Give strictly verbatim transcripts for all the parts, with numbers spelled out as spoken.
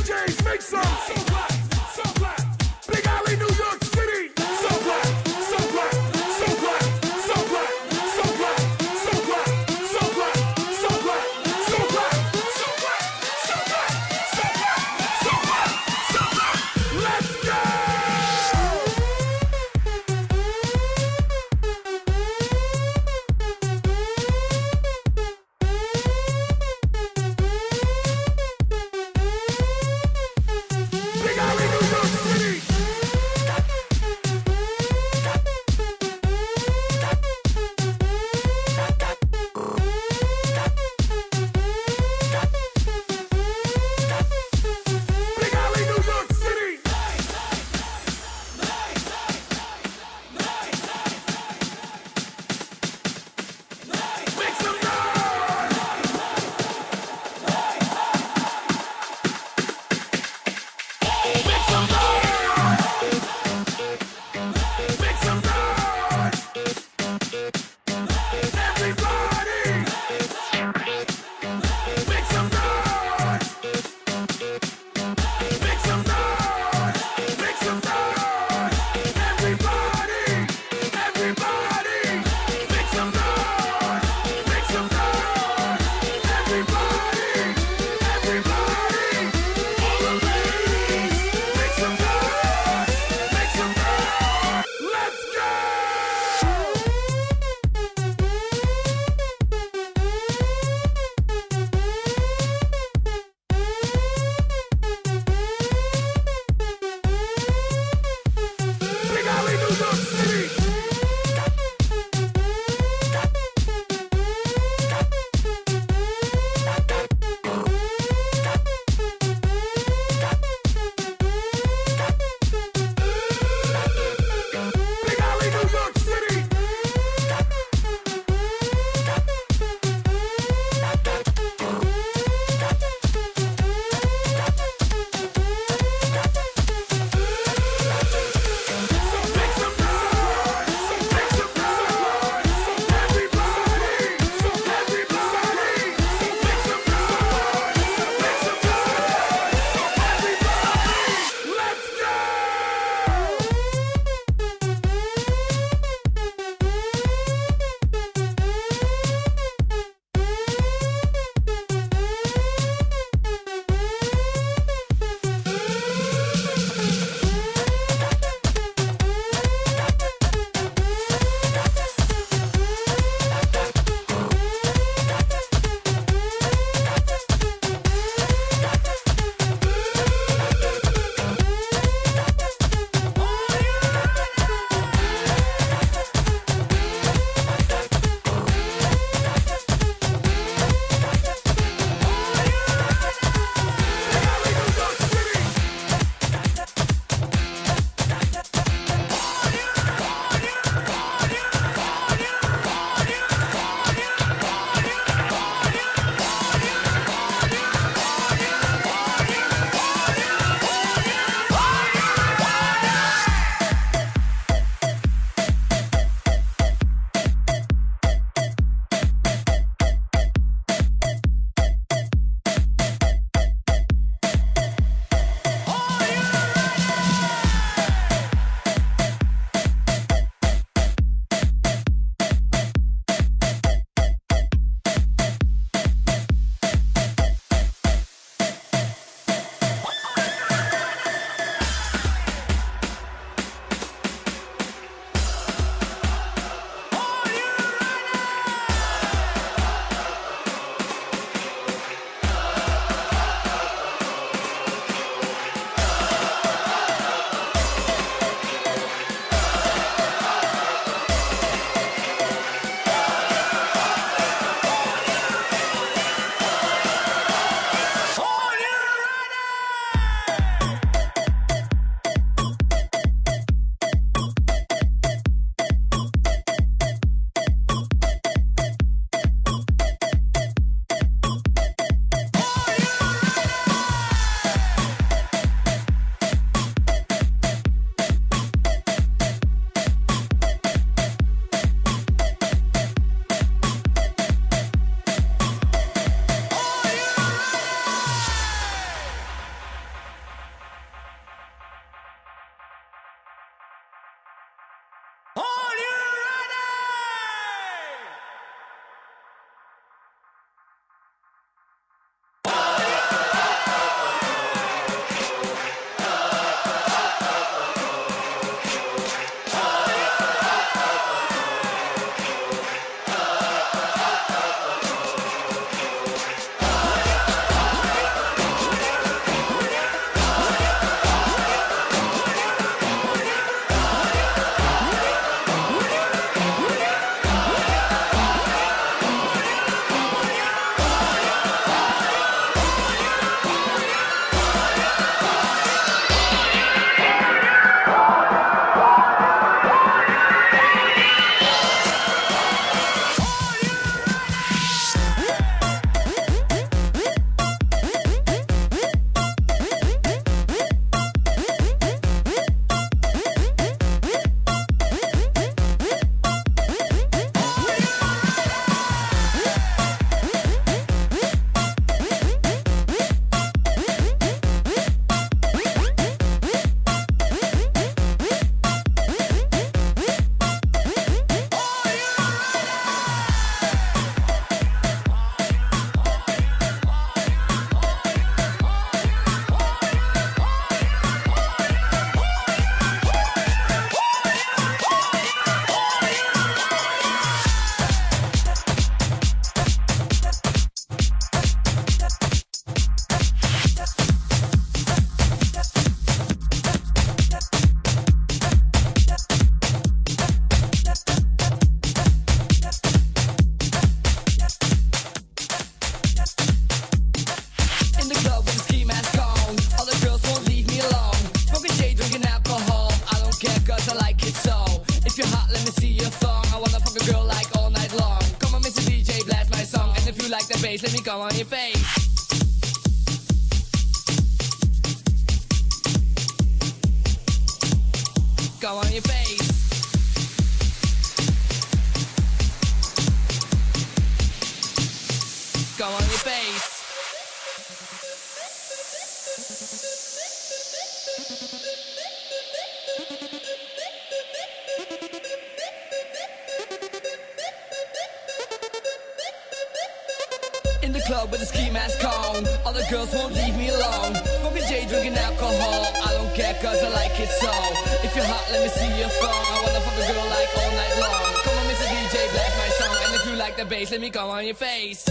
J's, make some. So black, so black. Big Alley, New York City. So black, so black, so black, so black, so black, so black, so black, so black, so black, so black, so black, so black, so black, so black. Let's go! Big Alley. girls won't leave me alone. Smoking J, drinking alcohol, I don't care cause I like it so. If you're hot, let me see your thong. I wanna fuck a girl like all night long. Come on, Mister D J, blast my song. And if you like the bass, let me come on your face. Go on your face. Go on your face. In the club with a ski mask on, all the girls won't leave me alone. Smoking J, drinking alcohol, I don't care cause I like it so. If you're hot, let me see your thong. I wanna fuck a girl like all night long. Come on, Mister D J, blast my song. And if you like the bass, let me go on your face.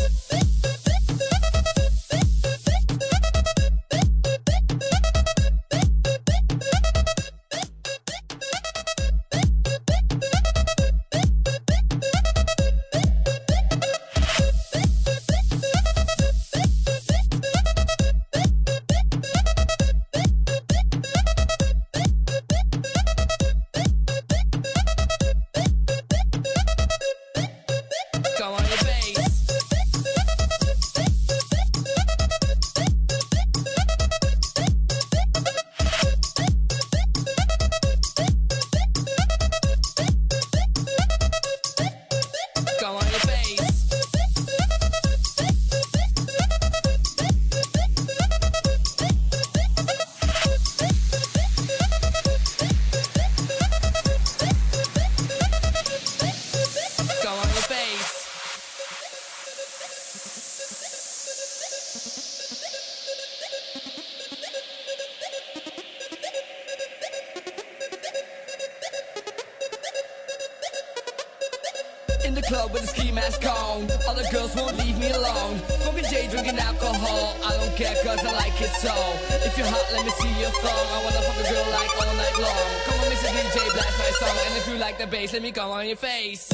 In the club with a ski mask on, all the girls won't leave me alone. Smoking J, drinking alcohol, I don't care cause I like it so. If you're hot, let me see your thong. I wanna fuck a girl like all night long. Come on, Mister D J, blast my song. And if you like the bass, let me go on your face.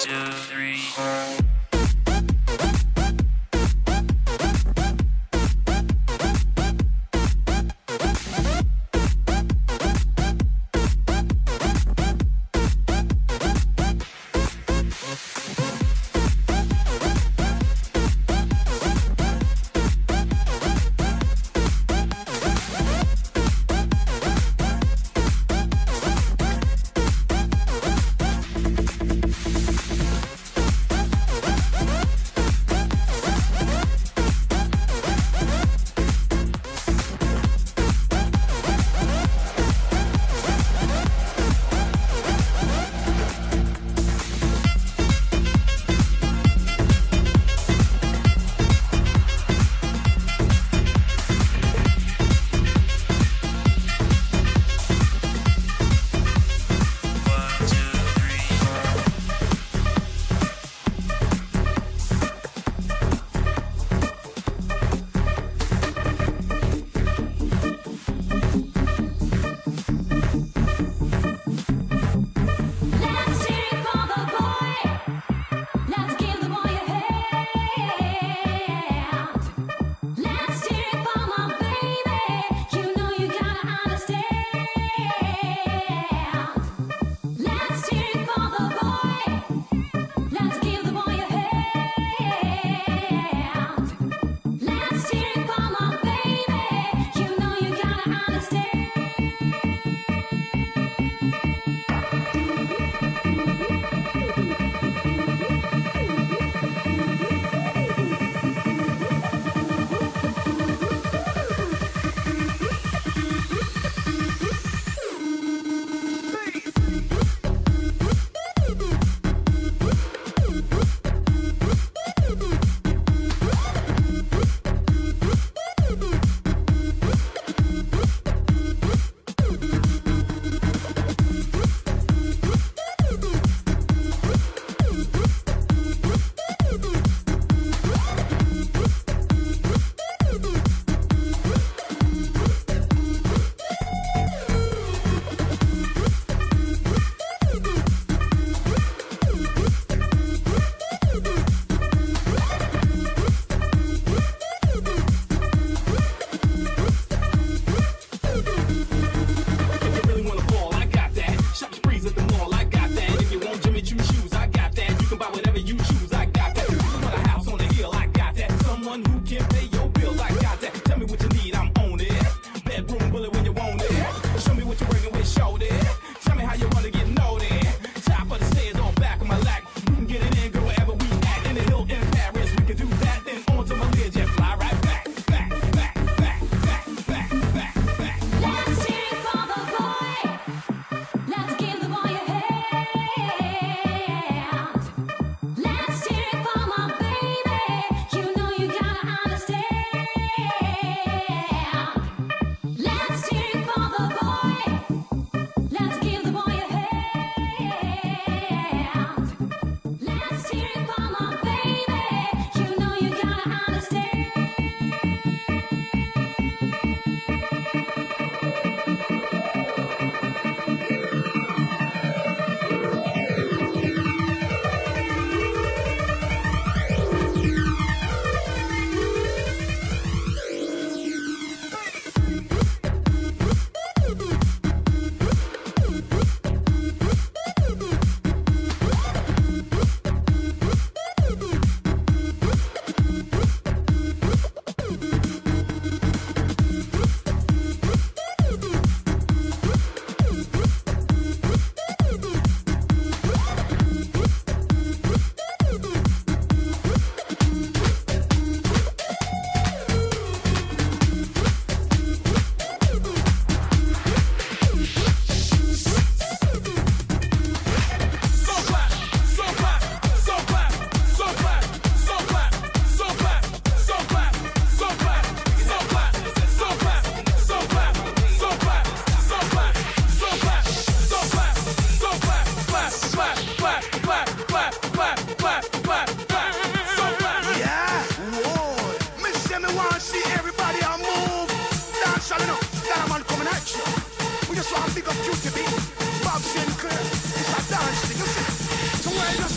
just want to pick up Q T B, Bob Sinclair. It's a dance thing, you see. So where the smoke?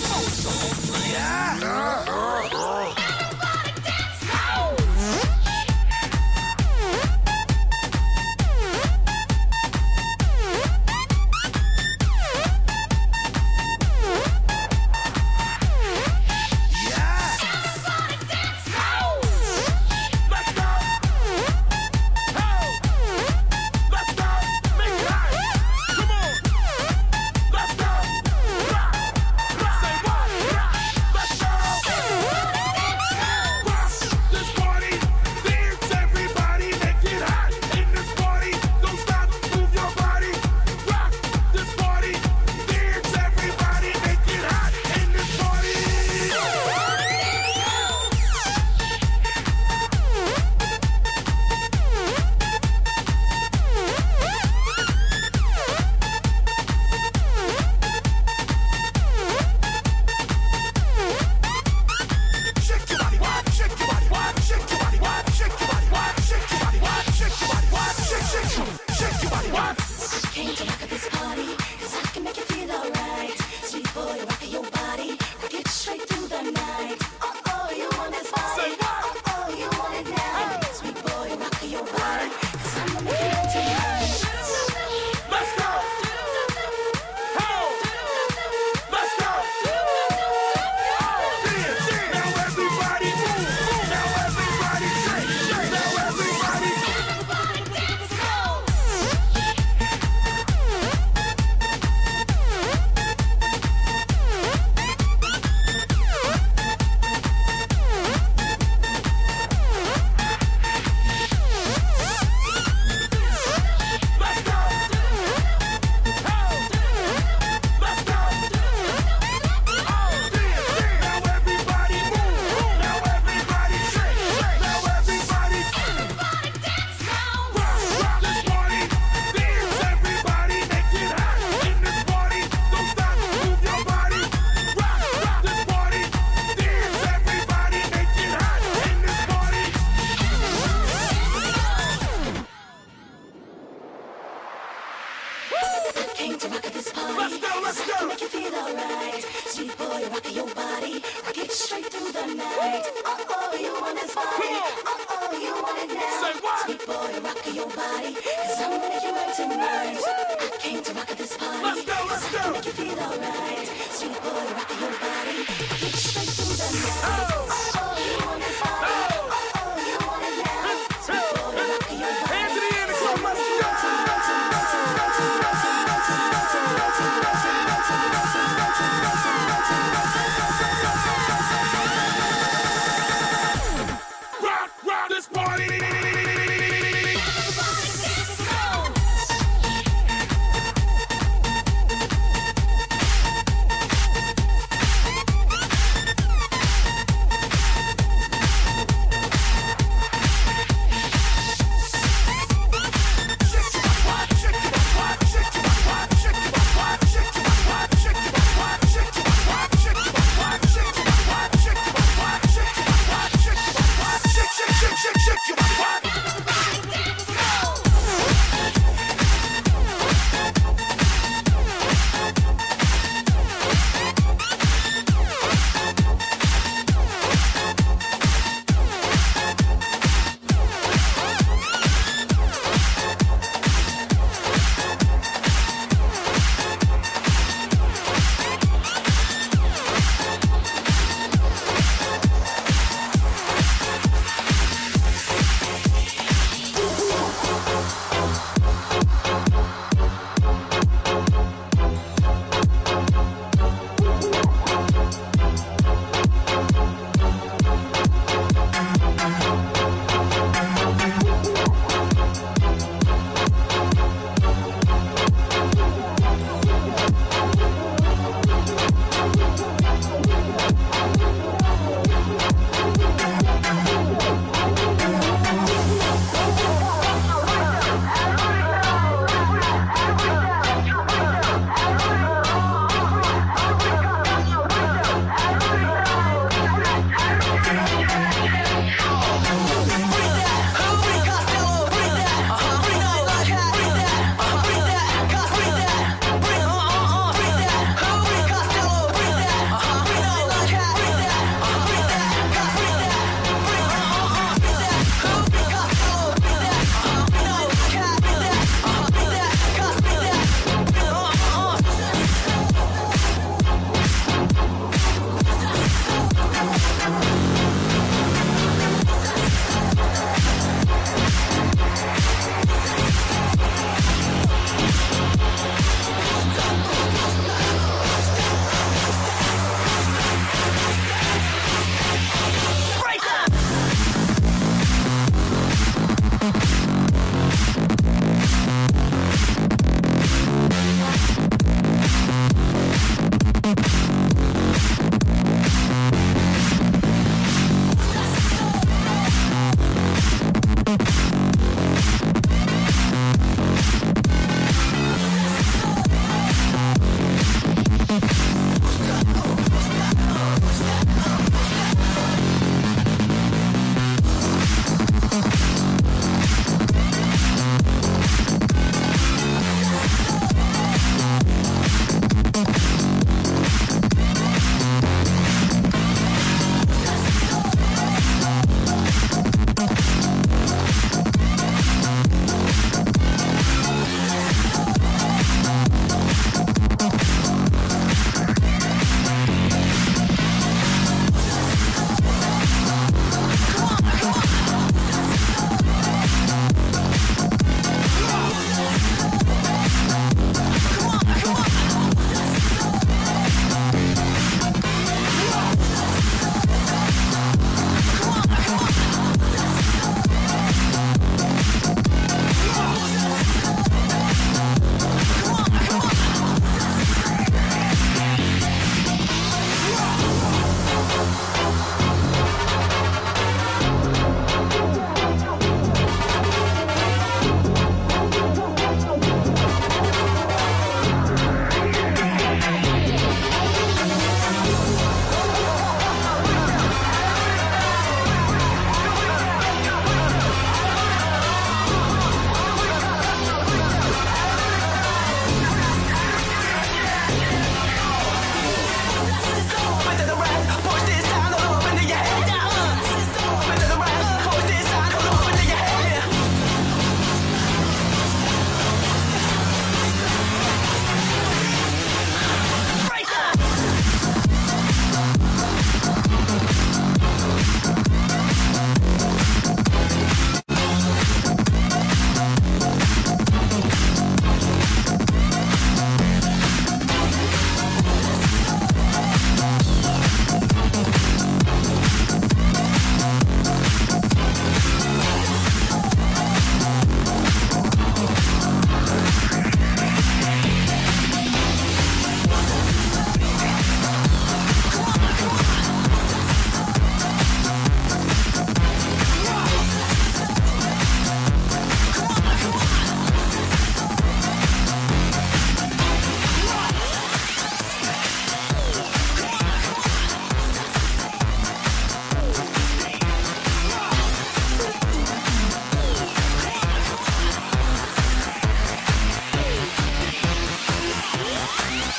Let's go.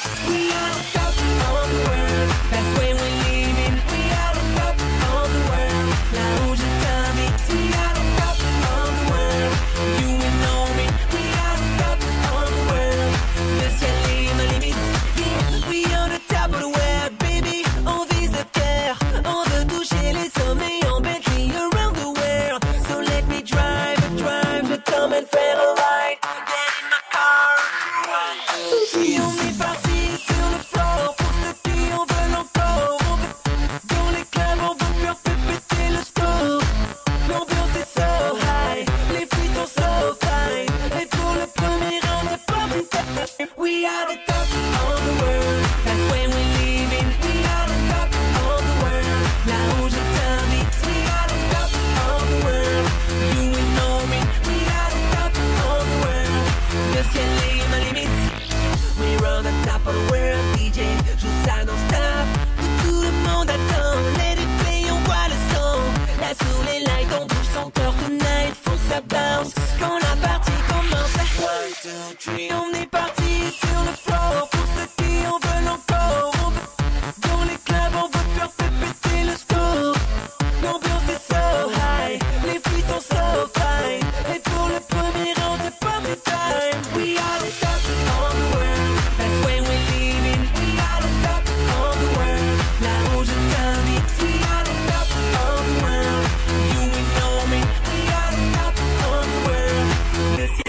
We are the top of the world. That's when we're leaving. We are the top of the world. Là où je t'invite. We are the top of the world. You will know me. We are the top of the world. Le ciel est ma limite. Yeah, we are the top of the world, baby. On vise le cœur. On veut toucher les sommets en Bentley around the world. So let me drive, drive, come and faire a ride. Get in my car. Si on est parti sur le floor, pour ceux qui en veulent encore, on veut, dans les clubs on veut faire péter le score. L'ambiance est so high, les filles sont so fine, et pour le premier round c'est pas plus tard. We are the top of the world, that's when we're leaving. We are the top of the world, là où je t'invite. We are the top of the world, you will know me. We are the top of the world, le ciel est ma limite. We're on the top of the world, D J, joue ça non-stop. Tout le monde attend, let it play, on voit le son. Là sous les lights, on bouge son corps tonight, faut ça bounce. Quand la partie commence, one, two, three, on est parti sur le floor. Pour ceux qui en veulent encore, on veut, dans les clubs, on veut faire péter le score. L'ambiance est so high, les filles sont so fine, et pour le premier round, c'est party time. We are the top of the world, that's when we're leaving. We are the top of the world, là où je t'invite. We are the top of the world, you will know me. We are the top of the world, le ciel.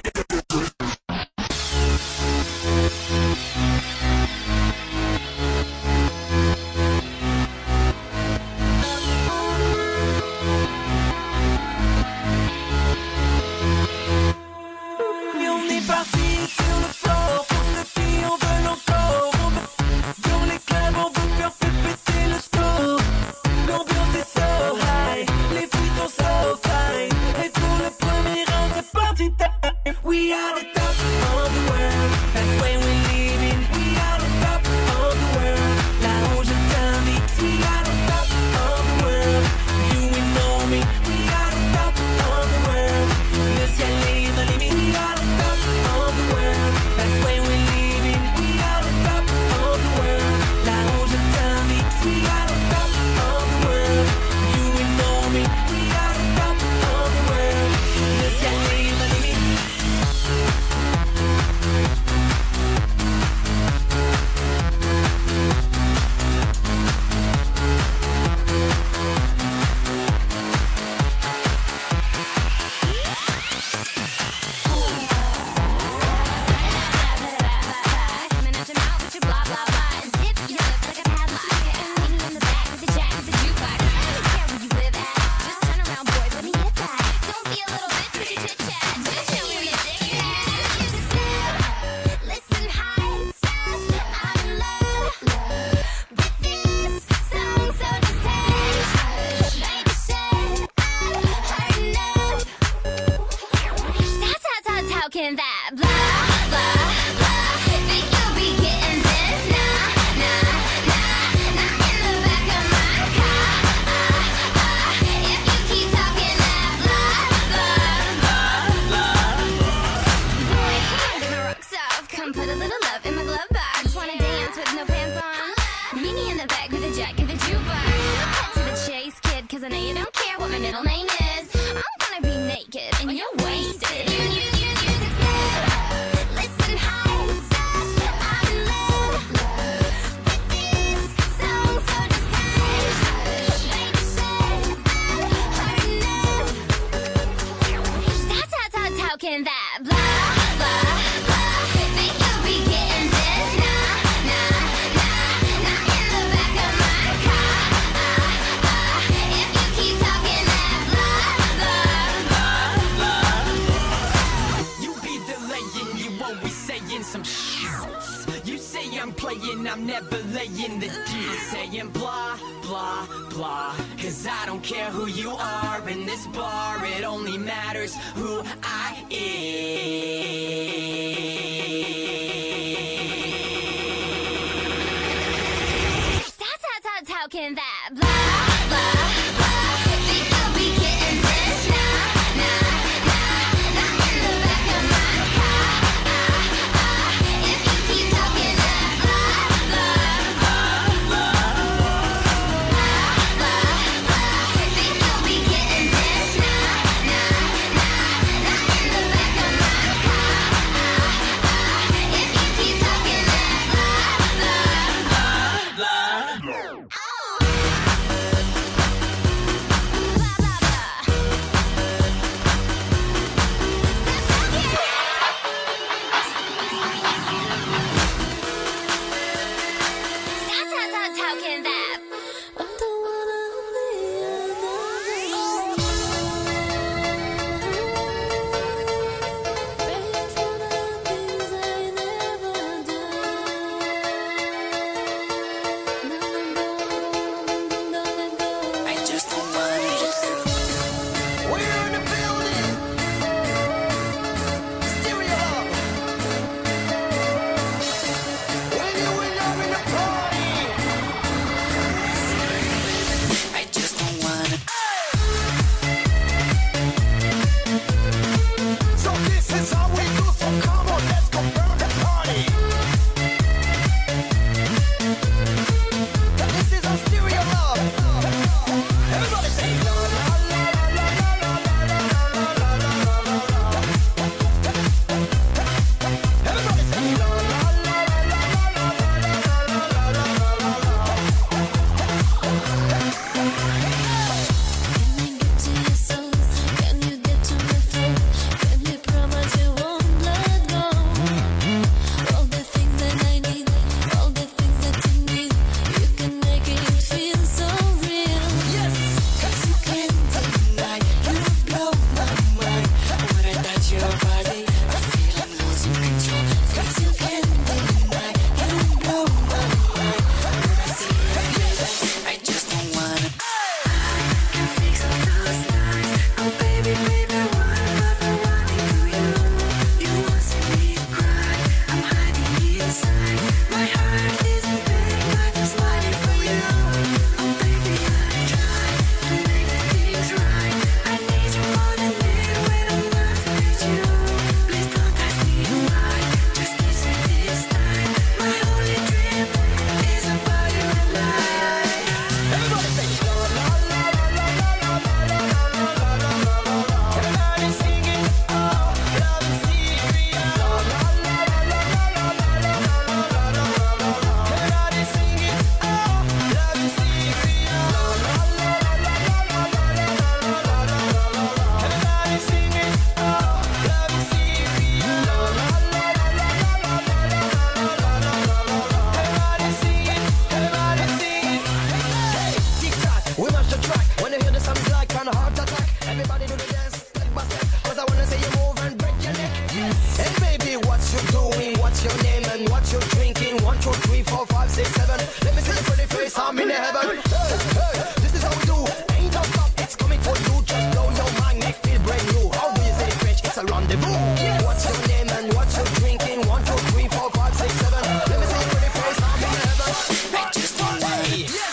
Et on est parti sur le floor, pour ceux qui en veulent encore. On veut, dans les clubs, on veut faire péter le score. L'ambiance est so high, les filles sont so fine, et pour le premier round, c'est party time. We are the top of the world, that's when we're leaving. We are the top of the world, là où je t'invite. We are the top of the world, you will know me. We are the top of the world, le ciel est ma limite. We are the top of the world, that's when we're leaving. We are the top of the world, là où je t'invite. We are the top of the world, you will know me. We are the top of the world, le ciel est ma limite. Coming at your mouth with your blah blah blah. Zip your lip like a padlock. Meet me in the back with the jack with the jukebox. I don't care where you live at. Just turn around, boys, let me hit that. Don't be a little bitch with your chit chat. Just show me where your dick is at. Listen high, I'm in love with this song, so just take. Like I said, I've heard enough. Stop, stop, stop, talking that blah blah blah. Think you'll be getting this? Nah, nah, nah, not in the back of my car. Ah, ah, if you keep talking that blah blah blah blah. Boy, come on, get my rocks off. Come put a little love in my glove box. Wanna dance with no pants on? Meet me in the back with a jack of the jukebox. Cut to the chase, kid, 'cause I know you don't care what my middle name is. I'm gonna be naked and you're wasted. You, you, you, you just said, listen high, I'm in love with this song, so just take. Like I said, I've heard enough. Stop, stop, stop talking that blah blah blah. Think you'll be getting this? Nah, nah, nah, not in the back of my car. Ah, ah, if you keep talking that blah blah blah blah. You be delaying, you always saying some shit. You say I'm playing, I'm never laying the deal. Saying blah, blah, blah. 'Cause I don't care who you are in this bar, it only matters who I am. Stop, stop, stop talking that blah blah blah. Think you'll be getting this? Nah, nah, nah, not in the back of my car. Ah, ah, if you keep talking that blah five, six, seven. Let me see your pretty face, I'm in heaven. Hey, hey, this is how we do. Ain't no stop, it's coming for you. Just blow your mind, make feel brand new. How do you say it French? It's a rendezvous. What's your name and what you drinking? One, two, three, four, five, six, seven. Let me see your pretty face, I'm in heaven. Hey, just one day. Yes.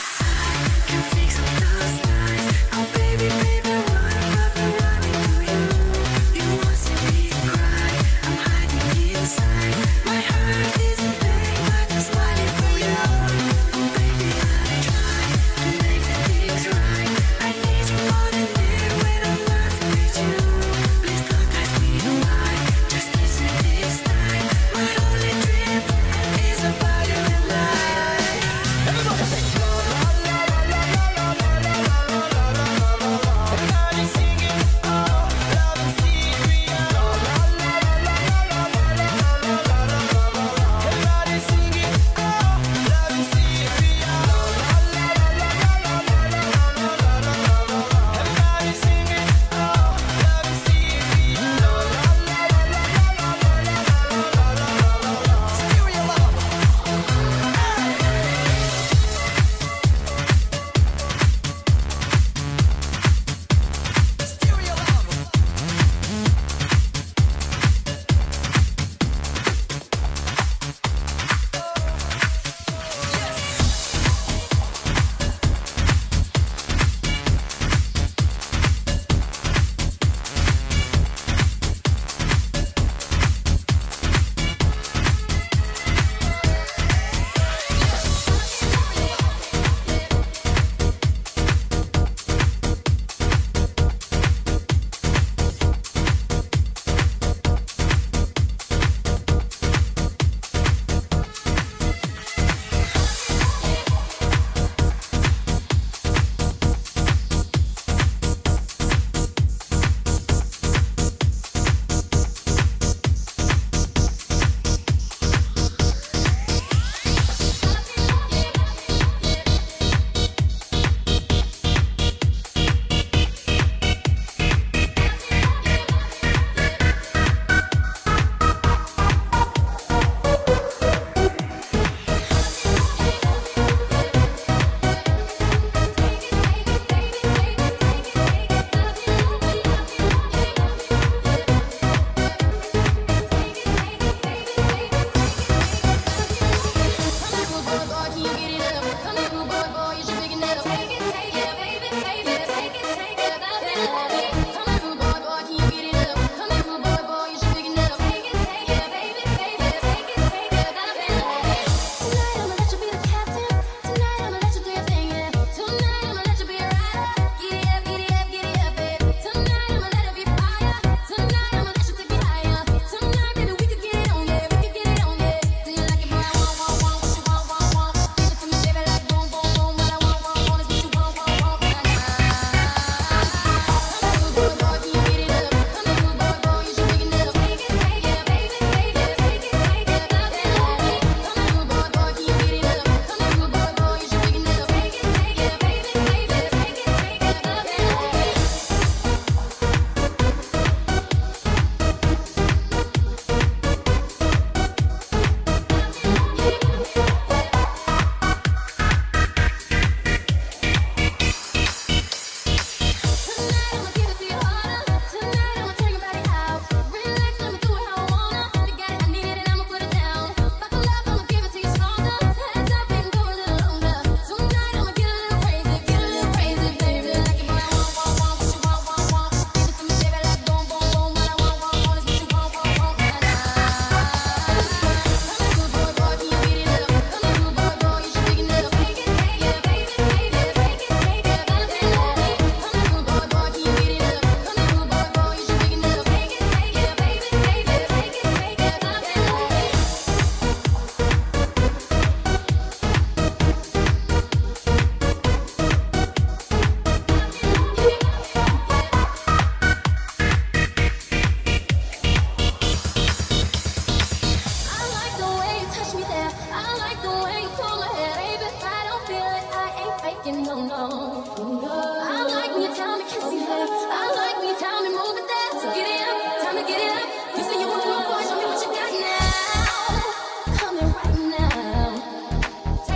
Time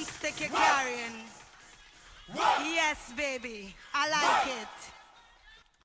stick you're carrying. Yes, baby, I like it.